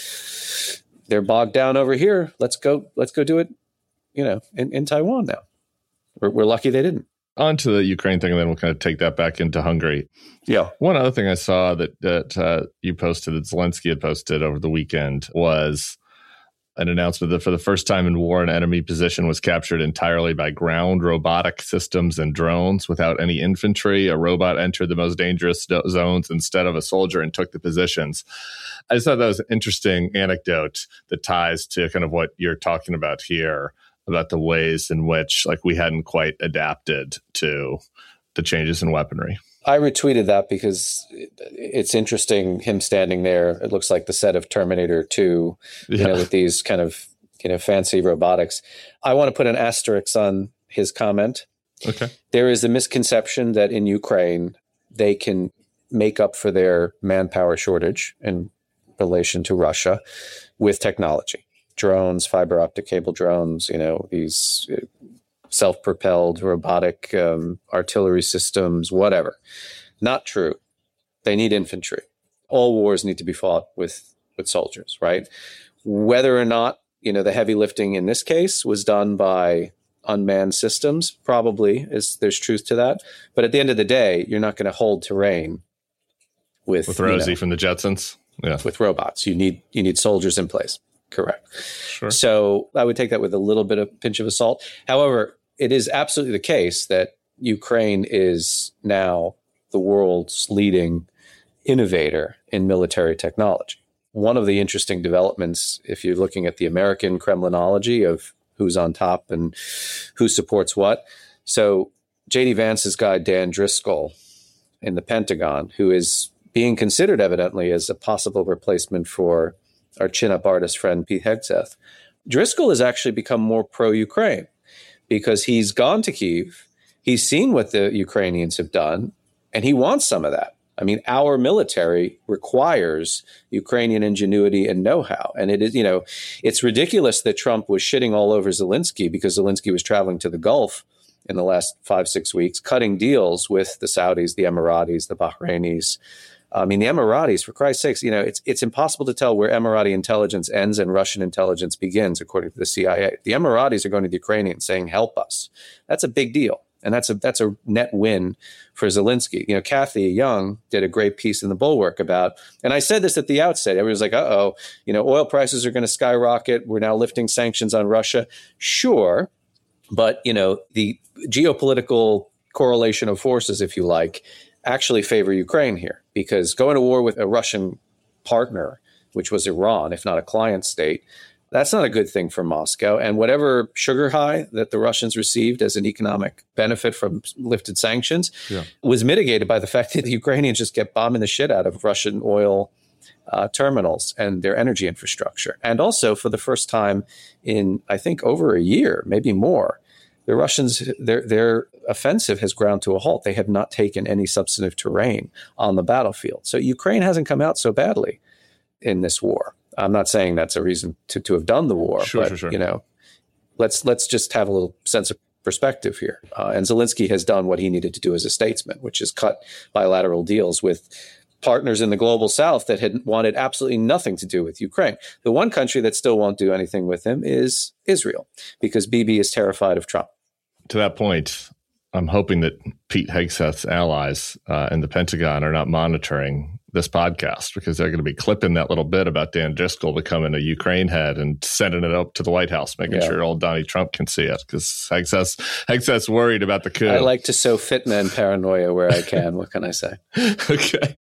they're bogged down over here. Let's go do it, in Taiwan now. We're lucky they didn't. On to the Ukraine thing, and then we'll kind of take that back into Hungary. Yeah. One other thing I saw that you posted, that Zelensky had posted over the weekend, was an announcement that for the first time in war, an enemy position was captured entirely by ground robotic systems and drones without any infantry. A robot entered the most dangerous zones instead of a soldier and took the positions. I just thought that was an interesting anecdote that ties to kind of what you're talking about here, about the ways in which we hadn't quite adapted to the changes in weaponry. I retweeted that because it's interesting, him standing there. It looks like the set of Terminator 2, with these kind of, fancy robotics. I want to put an asterisk on his comment. Okay. There is a misconception that in Ukraine, they can make up for their manpower shortage in relation to Russia with technology. Drones, fiber optic cable drones, these self-propelled robotic artillery systems, whatever. Not true. They need infantry. All wars need to be fought with soldiers, right? Whether or not, the heavy lifting in this case was done by unmanned systems, probably there's truth to that. But at the end of the day, you're not going to hold terrain with Rosie from the Jetsons. Yeah. With robots. You need soldiers in place. Correct. Sure. So I would take that with a little bit of pinch of salt. However, it is absolutely the case that Ukraine is now the world's leading innovator in military technology. One of the interesting developments, if you're looking at the American Kremlinology of who's on top and who supports what. So J.D. Vance's guy, Dan Driscoll, in the Pentagon, who is being considered evidently as a possible replacement for our chin-up artist friend Pete Hegseth. Driscoll has actually become more pro-Ukraine because he's gone to Kyiv, he's seen what the Ukrainians have done, and he wants some of that. Our military requires Ukrainian ingenuity and know-how. And it is, it's ridiculous that Trump was shitting all over Zelensky because Zelensky was traveling to the Gulf in the last 5-6 weeks, cutting deals with the Saudis, the Emiratis, the Bahrainis. The Emiratis, for Christ's sakes, it's impossible to tell where Emirati intelligence ends and Russian intelligence begins, according to the CIA. The Emiratis are going to the Ukrainians saying, help us. That's a big deal. And that's a net win for Zelensky. Kathy Young did a great piece in the Bulwark about, and I said this at the outset, everyone was like, oil prices are going to skyrocket. We're now lifting sanctions on Russia. Sure. But, the geopolitical correlation of forces, if you like, actually favor Ukraine here, because going to war with a Russian partner, which was Iran, if not a client state, that's not a good thing for Moscow. And whatever sugar high that the Russians received as an economic benefit from lifted sanctions was mitigated by the fact that the Ukrainians just kept bombing the shit out of Russian oil terminals and their energy infrastructure. And also, for the first time in, I think, over a year, maybe more, the Russians, their offensive has ground to a halt. They have not taken any substantive terrain on the battlefield. So Ukraine hasn't come out so badly in this war. I'm not saying that's a reason to have done the war, sure. Let's just have a little sense of perspective here. And Zelensky has done what he needed to do as a statesman, which is cut bilateral deals with partners in the global south that had wanted absolutely nothing to do with Ukraine. The one country that still won't do anything with him is Israel, because Bibi is terrified of Trump. To that point, I'm hoping that Pete Hegseth's allies in the Pentagon are not monitoring this podcast because they're going to be clipping that little bit about Dan Driscoll becoming a Ukraine head and sending it up to the White House, making sure old Donnie Trump can see it because Hegseth's worried about the coup. I like to sow fitna and paranoia where I can. What can I say? Okay.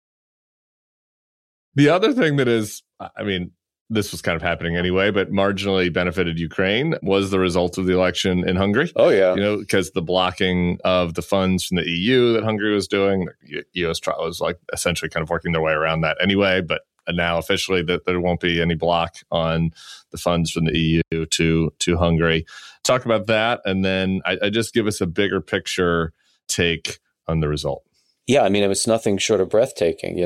The other thing that is, I mean, this was kind of happening anyway, but marginally benefited Ukraine was the result of the election in Hungary. Oh, yeah. Because the blocking of the funds from the EU that Hungary was doing, the U.S. was like essentially kind of working their way around that anyway. But now officially that there won't be any block on the funds from the EU to Hungary. Talk about that. And then I just give us a bigger picture take on the result. Yeah, I mean, it was nothing short of breathtaking.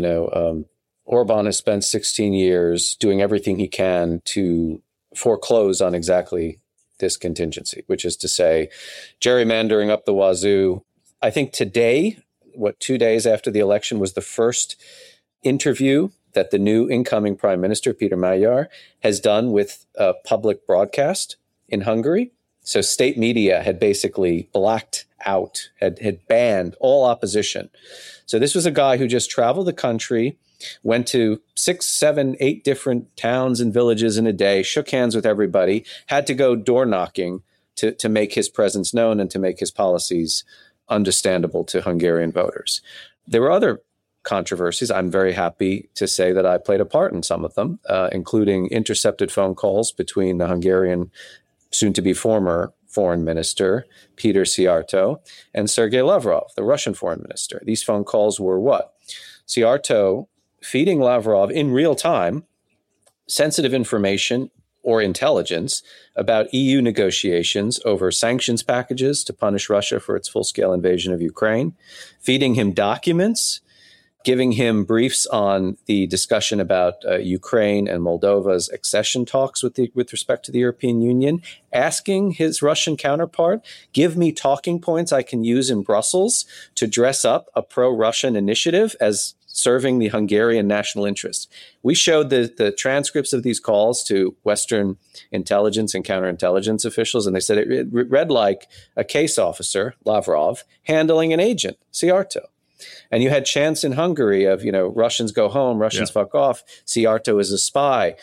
Orban has spent 16 years doing everything he can to foreclose on exactly this contingency, which is to say, gerrymandering up the wazoo. I think today, 2 days after the election, was the first interview that the new incoming prime minister, Peter Magyar, has done with a public broadcast in Hungary. So state media had basically blacked out, had banned all opposition. So this was a guy who just traveled the country, went to 6, 7, 8 different towns and villages in a day, shook hands with everybody, had to go door knocking to make his presence known and to make his policies understandable to Hungarian voters. There were other controversies. I'm very happy to say that I played a part in some of them, including intercepted phone calls between the Hungarian soon-to-be former foreign minister, Peter Szijjártó, and Sergei Lavrov, the Russian foreign minister. These phone calls were what? Szijjártó feeding Lavrov in real time sensitive information or intelligence about EU negotiations over sanctions packages to punish Russia for its full-scale invasion of Ukraine, feeding him documents, giving him briefs on the discussion about Ukraine and Moldova's accession talks with respect to the European Union, asking his Russian counterpart, give me talking points I can use in Brussels to dress up a pro-Russian initiative as serving the Hungarian national interest. We showed the transcripts of these calls to Western intelligence and counterintelligence officials, and they said it read like a case officer, Lavrov, handling an agent, Szijjártó. And you had chants in Hungary of, Russians go home, Russians fuck off, Szijjártó is a spy.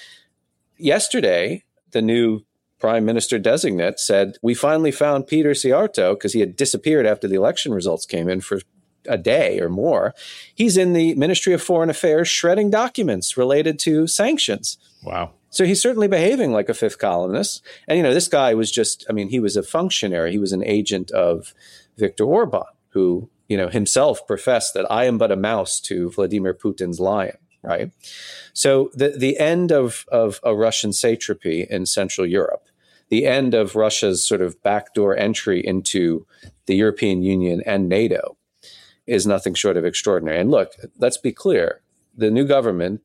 Yesterday, the new prime minister designate said, we finally found Peter Szijjártó, because he had disappeared after the election results came in for a day or more. He's in the Ministry of Foreign Affairs shredding documents related to sanctions. Wow. So he's certainly behaving like a fifth columnist. And, this guy was he was a functionary. He was an agent of Viktor Orban, who, himself professed that I am but a mouse to Vladimir Putin's lion, right? So the end of a Russian satrapy in Central Europe, the end of Russia's sort of backdoor entry into the European Union and NATO is nothing short of extraordinary. And look, let's be clear. The new government,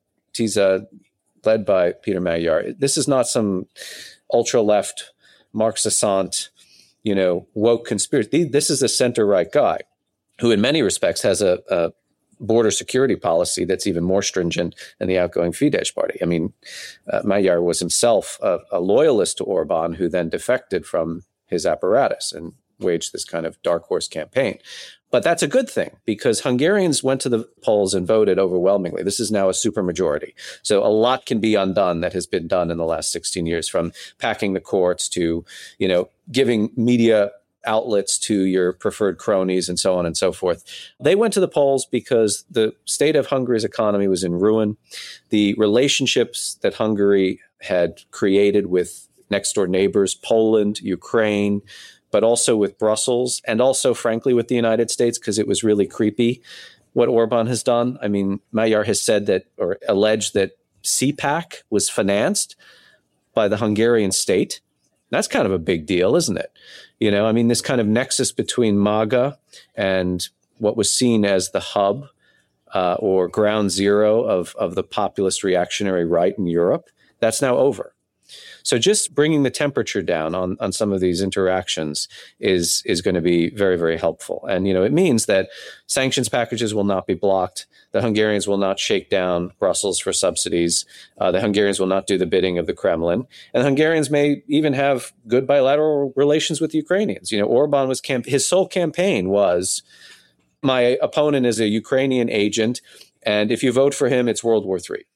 led by Peter Magyar, this is not some ultra-left Marxist, woke conspiracy. This is a center-right guy who in many respects has a border security policy that's even more stringent than the outgoing Fidesz party. I mean, Magyar was himself a loyalist to Orban who then defected from his apparatus and waged this kind of dark horse campaign. But that's a good thing because Hungarians went to the polls and voted overwhelmingly. This is now a supermajority. So a lot can be undone that has been done in the last 16 years, from packing the courts to, giving media outlets to your preferred cronies and so on and so forth. They went to the polls because the state of Hungary's economy was in ruin. The relationships that Hungary had created with next door neighbors, Poland, Ukraine, but also with Brussels and also, frankly, with the United States, because it was really creepy what Orban has done. I mean, Magyar has said that, or alleged that CPAC was financed by the Hungarian state. That's kind of a big deal, isn't it? This kind of nexus between MAGA and what was seen as the hub or ground zero of the populist reactionary right in Europe, that's now over. So just bringing the temperature down on some of these interactions is going to be very, very helpful. And, it means that sanctions packages will not be blocked. The Hungarians will not shake down Brussels for subsidies. The Hungarians will not do the bidding of the Kremlin. And the Hungarians may even have good bilateral relations with the Ukrainians. Orban his sole campaign was, my opponent is a Ukrainian agent, And if you vote for him, it's World War III.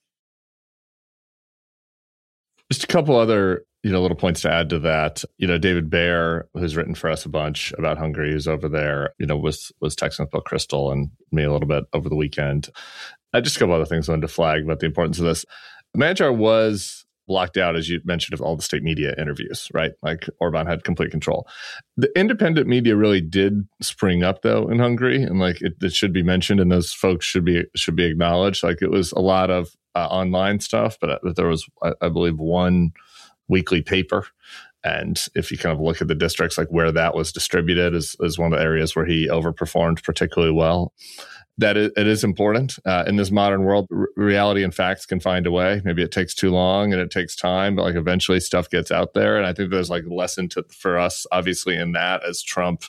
Just a couple other, little points to add to that. David Baer, who's written for us a bunch about Hungary, who's over there, was texting with Bill Kristol and me a little bit over the weekend. Just a couple other things I wanted to flag about the importance of this. Manjar was blocked out, as you mentioned, of all the state media interviews, right? Like Orban had complete control. The independent media really did spring up, though, in Hungary, and it should be mentioned, and those folks should be acknowledged. Like it was a lot of online stuff, but there was, I believe, one weekly paper. And if you kind of look at the districts, like where that was distributed is one of the areas where he overperformed particularly well. That it is important in this modern world. Reality and facts can find a way. Maybe it takes too long and it takes time, but eventually stuff gets out there. And I think there's a lesson for us, obviously, in that as Trump,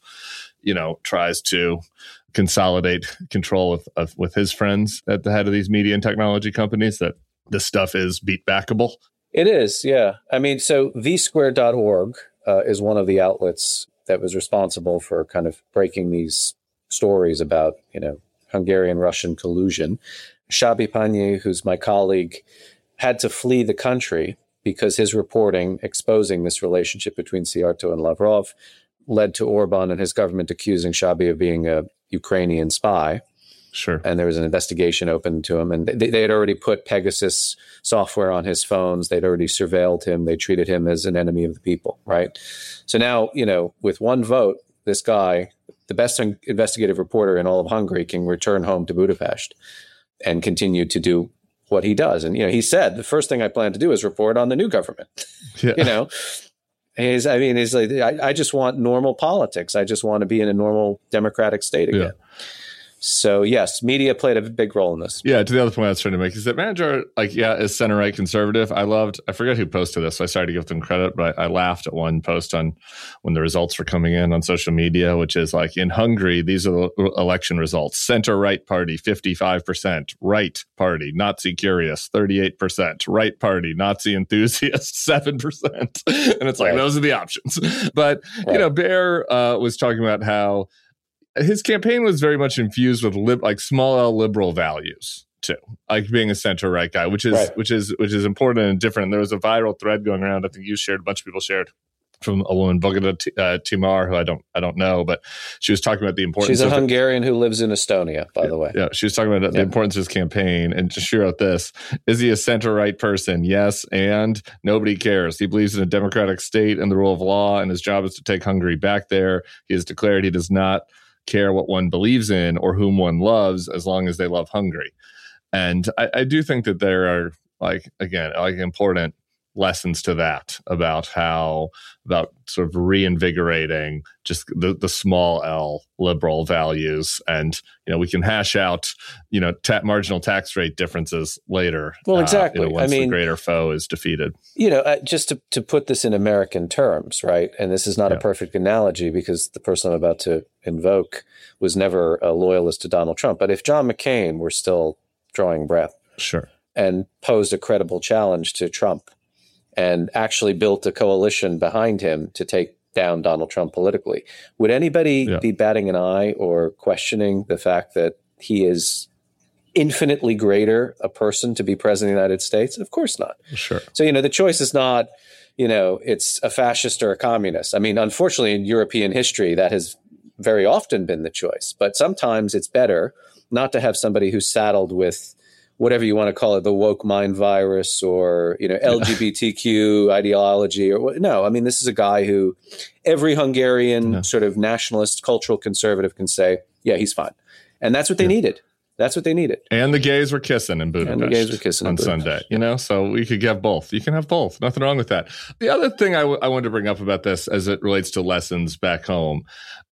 tries to consolidate control with his friends at the head of these media and technology companies, that this stuff is beat backable. It is, yeah. I mean, so vsquare.org is one of the outlets that was responsible for kind of breaking these stories about, Hungarian-Russian collusion. Szabi Pányi, who's my colleague, had to flee the country because his reporting exposing this relationship between Szijjártó and Lavrov led to Orban and his government accusing Szabi of being a Ukrainian spy. Sure. And there was an investigation open to him. And they had already put Pegasus software on his phones. They'd already surveilled him. They treated him as an enemy of the people, right? So now, with one vote, this guy, the best investigative reporter in all of Hungary, can return home to Budapest and continue to do what he does. And, he said, the first thing I plan to do is report on the new government. Yeah. He's like, I just want normal politics. I just want to be in a normal democratic state again. Yeah. So, yes, media played a big role in this. Yeah, to the other point I was trying to make is that Manjar, is center-right conservative. I forget who posted this, so I started to give them credit, but I laughed at one post on when the results were coming in on social media, which is in Hungary, these are the election results. Center-right party, 55%. Right party, Nazi curious, 38%. Right party, Nazi enthusiast, 7%. And it's right. Those are the options. But, right. Baer was talking about how his campaign was very much infused with small L liberal values too, being a center right guy, which is right. which is important and different. There was a viral thread going around. I think you shared, a bunch of people shared, from a woman, Bogota Timar, who I don't know, but she was talking about the importance. She's a Hungarian who lives in Estonia, by the way. Yeah, she was talking about the importance of his campaign, and she wrote this: "Is he a center right person? Yes, and nobody cares. He believes in a democratic state and the rule of law, and his job is to take Hungary back there. He has declared he does not care what one believes in or whom one loves, as long as they love Hungary." And I do think that there are important lessons to that about sort of reinvigorating just the small L liberal values. And we can hash out marginal tax rate differences later. Well, exactly. Once the greater foe is defeated. Just to put this in American terms, right? And this is not a perfect analogy because the person I'm about to invoke was never a loyalist to Donald Trump. But if John McCain were still drawing breath, sure, and posed a credible challenge to Trump, and actually built a coalition behind him to take down Donald Trump politically, would anybody be batting an eye or questioning the fact that he is infinitely greater a person to be president of the United States? Of course not. Sure. So, the choice is not, it's a fascist or a communist. I mean, unfortunately, in European history, that has very often been the choice. But sometimes it's better not to have somebody who's saddled with whatever you want to call it, the woke mind virus or, LGBTQ ideology this is a guy who every Hungarian sort of nationalist, cultural conservative can say, yeah, he's fine. And that's what they needed. That's what they needed. And the gays were kissing in Budapest on Sunday, so we could get both. You can have both. Nothing wrong with that. The other thing I wanted to bring up about this as it relates to lessons back home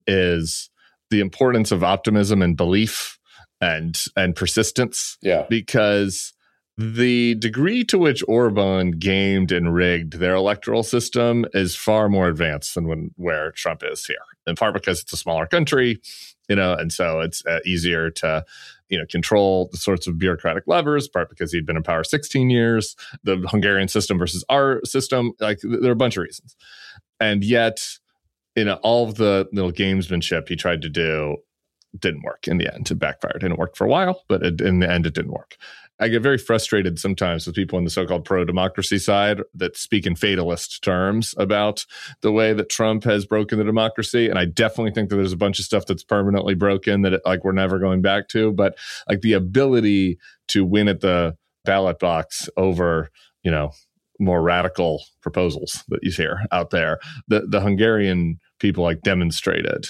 is the importance of optimism and belief and persistence. Yeah. Because the degree to which Orban gamed and rigged their electoral system is far more advanced than where Trump is here, in part because it's a smaller country, and so it's easier to, control the sorts of bureaucratic levers, part because he'd been in power 16 years, the Hungarian system versus our system, there are a bunch of reasons. And yet, all of the little gamesmanship he tried to do didn't work in the end. It backfired, and it worked for a while, but in the end, it didn't work. I get very frustrated sometimes with people on the so-called pro-democracy side that speak in fatalist terms about the way that Trump has broken the democracy. And I definitely think that there's a bunch of stuff that's permanently broken that we're never going back to. But the ability to win at the ballot box over, more radical proposals that you hear out there, the Hungarian people demonstrated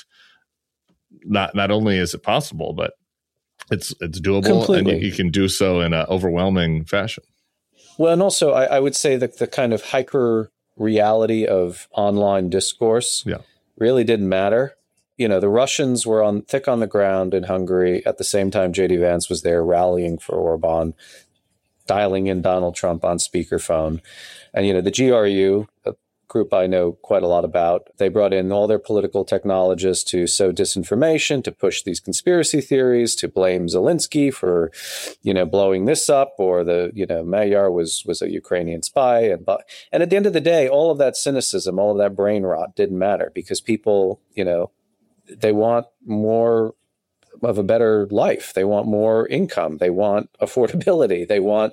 not only is it possible, but it's doable. Completely. And you can do so in an overwhelming fashion. Well, and also I would say that the kind of hyper reality of online discourse really didn't matter. The Russians were thick on the ground in Hungary at the same time JD Vance was there rallying for Orban, dialing in Donald Trump on speakerphone. And, the GRU, a group I know quite a lot about, they brought in all their political technologists to sow disinformation, to push these conspiracy theories, to blame Zelensky for, blowing this up, or Magyar was a Ukrainian spy. And at the end of the day, all of that cynicism, all of that brain rot didn't matter because people, they want more of a better life. They want more income. They want affordability. They want,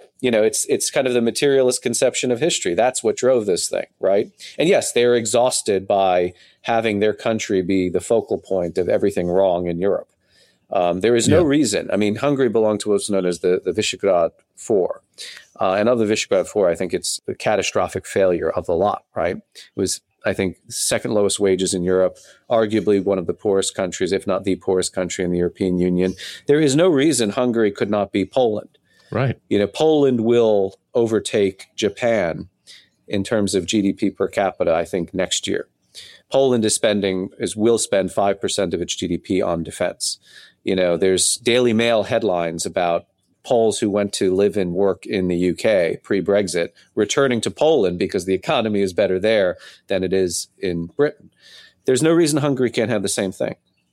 it's kind of the materialist conception of history. That's what drove this thing, right? And yes, they're exhausted by having their country be the focal point of everything wrong in Europe. There is no reason. I mean, Hungary belonged to what's known as the Visegrad Four. And of the Visegrad Four, I think it's the catastrophic failure of the lot, right? It was, I think, second lowest wages in Europe, arguably one of the poorest countries, if not the poorest country in the European Union. There is no reason Hungary could not be Poland. Right. Poland will overtake Japan in terms of GDP per capita, I think, next year. Poland will spend 5% of its GDP on defense. There's Daily Mail headlines about Poles who went to live and work in the UK pre-Brexit returning to Poland because the economy is better there than it is in Britain. There's no reason Hungary can't have the same thing.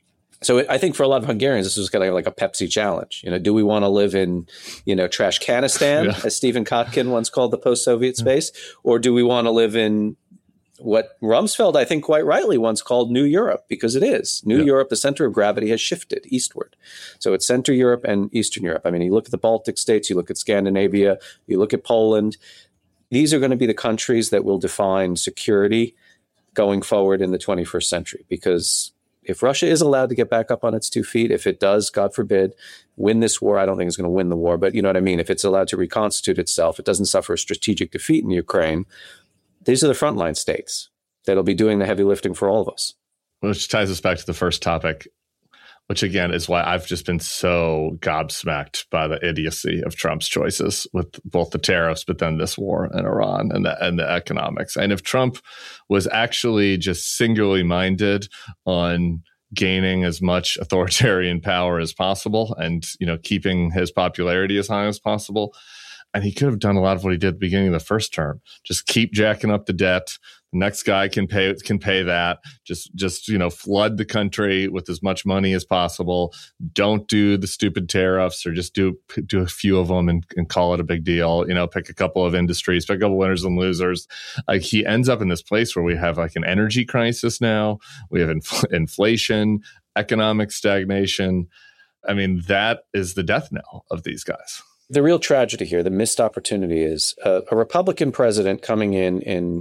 So I think for a lot of Hungarians, this was kind of like a Pepsi challenge. Do we want to live in, Trashkanistan, as Stephen Kotkin once called the post-Soviet space, or do we want to live in what Rumsfeld, I think quite rightly, once called New Europe, because it is. New Europe, the center of gravity has shifted eastward. So it's Central Europe and Eastern Europe. I mean, you look at the Baltic states, you look at Scandinavia, you look at Poland. These are going to be the countries that will define security going forward in the 21st century, because if Russia is allowed to get back up on its 2 feet, if it does, God forbid, win this war, I don't think it's going to win the war, but you know what I mean? If it's allowed to reconstitute itself, it doesn't suffer a strategic defeat in Ukraine. These are the frontline states that'll be doing the heavy lifting for all of us. Which ties us back to the first topic, which again is why I've just been so gobsmacked by the idiocy of Trump's choices with both the tariffs, but then this war in Iran and the economics. And if Trump was actually just singularly minded on gaining as much authoritarian power as possible and, keeping his popularity as high as possible, and he could have done a lot of what he did at the beginning of the first term. Just keep jacking up the debt. The next guy can pay that. Just flood the country with as much money as possible. Don't do the stupid tariffs, or just do a few of them and call it a big deal. Pick a couple of industries, pick a couple winners and losers. He ends up in this place where we have an energy crisis now. We have inflation, economic stagnation. I mean, that is the death knell of these guys. The real tragedy here, the missed opportunity, is a Republican president coming in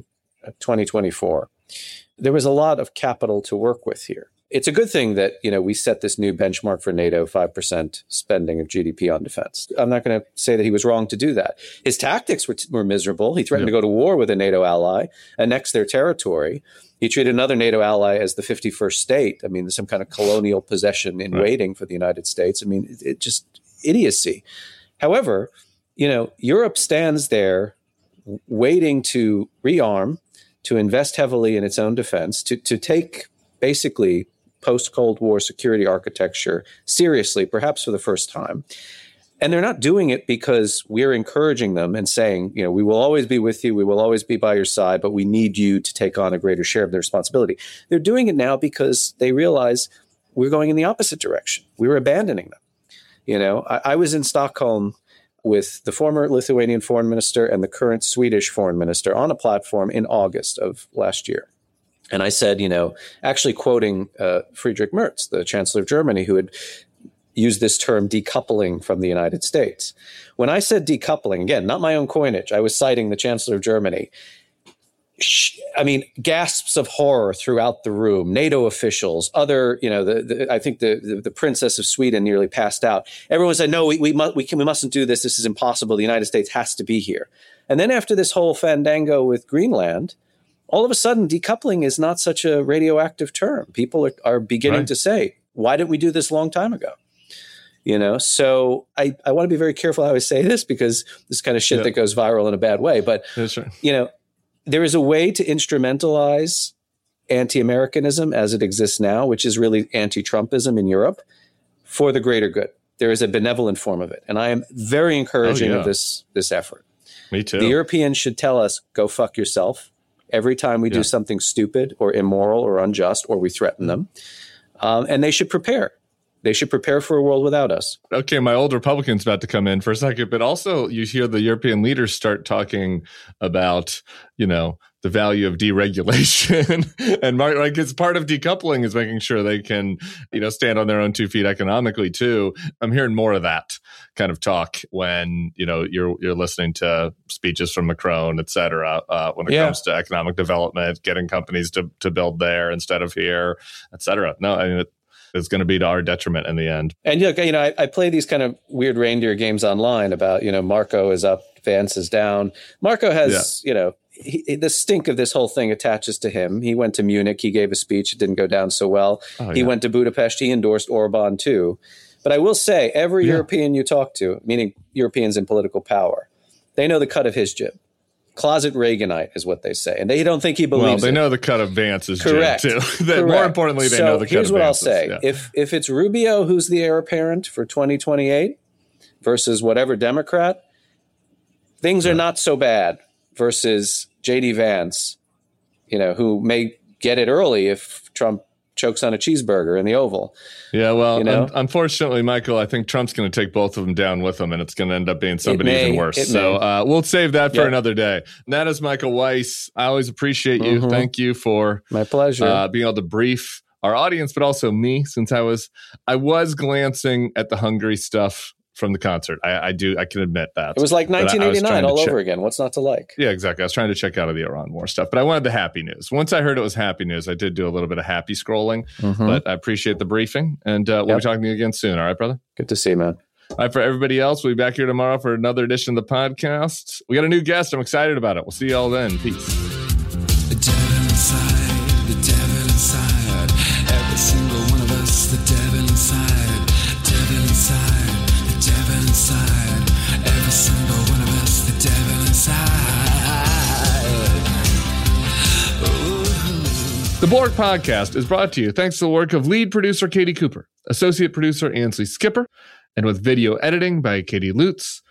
2024. There was a lot of capital to work with here. It's a good thing that, we set this new benchmark for NATO, 5% spending of GDP on defense. I'm not going to say that he was wrong to do that. His tactics were miserable. He threatened to go to war with a NATO ally, annex their territory. He treated another NATO ally as the 51st state. I mean, some kind of colonial possession in waiting for the United States. I mean, it just idiocy. However, Europe stands there waiting to rearm, to invest heavily in its own defense, to take basically post-Cold War security architecture seriously, perhaps for the first time. And they're not doing it because we're encouraging them and saying, we will always be with you, we will always be by your side, but we need you to take on a greater share of the responsibility. They're doing it now because they realize we're going in the opposite direction. We're abandoning them. I was in Stockholm with the former Lithuanian foreign minister and the current Swedish foreign minister on a platform in August of last year. And I said, actually quoting Friedrich Merz, the Chancellor of Germany, who had used this term decoupling from the United States. When I said decoupling, again, not my own coinage, I was citing the Chancellor of Germany. Gasps of horror throughout the room. NATO officials, other, I think the Princess of Sweden nearly passed out. Everyone said, no, we mustn't do this. This is impossible. The United States has to be here. And then after this whole fandango with Greenland, all of a sudden, decoupling is not such a radioactive term. People are beginning to say, why didn't we do this a long time ago? So I want to be very careful how I say this, because this kind of shit that goes viral in a bad way. But, there is a way to instrumentalize anti-Americanism as it exists now, which is really anti-Trumpism in Europe, for the greater good. There is a benevolent form of it. And I am very encouraging of this effort. Me too. The Europeans should tell us, go fuck yourself, every time we do something stupid or immoral or unjust, or we threaten them. And they should prepare. They should prepare for a world without us. Okay, my old Republican's about to come in for a second, but also you hear the European leaders start talking about, the value of deregulation. And it's part of decoupling is making sure they can, stand on their own 2 feet economically too. I'm hearing more of that kind of talk when, you're listening to speeches from Macron, et cetera, when it comes to economic development, getting companies to build there instead of here, et cetera. No, it's going to be to our detriment in the end. And I play these kind of weird reindeer games online about, Marco is up, Vance is down. Marco has, the stink of this whole thing attaches to him. He went to Munich. He gave a speech. It didn't go down so well. He went to Budapest. He endorsed Orban too. But I will say, every European you talk to, meaning Europeans in political power, they know the cut of his jib. Closet Reaganite is what they say. And they don't think he believes they know the cut of Vance's Correct. jib too. More importantly, they know the cut of Vance's. Here's what I'll say. Yeah. If it's Rubio who's the heir apparent for 2028 versus whatever Democrat, things are not so bad versus J.D. Vance, who may get it early if Trump chokes on a cheeseburger in the Oval. Yeah, well, unfortunately, Michael, I think Trump's going to take both of them down with him, and it's going to end up being somebody even worse. So we'll save that for another day. And that is Michael Weiss. I always appreciate you. Mm-hmm. Thank you for my pleasure being able to brief our audience, but also me, since I was glancing at the Hungary stuff from the concert. I can admit that. It was like 1989 all over again. What's not to like? Yeah, exactly. I was trying to check out of the Iran war stuff, but I wanted the happy news. Once I heard it was happy news, I did do a little bit of happy scrolling, but I appreciate the briefing, and we'll be talking to you again soon. All right, brother? Good to see you, man. All right, for everybody else, we'll be back here tomorrow for another edition of the podcast. We got a new guest. I'm excited about it. We'll see you all then. Peace. The devil inside, every single one of us, the devil inside, every single one of us, the devil inside. The Blork Podcast is brought to you thanks to the work of lead producer Katie Cooper, associate producer Ansley Skipper, and with video editing by Katie Lutz.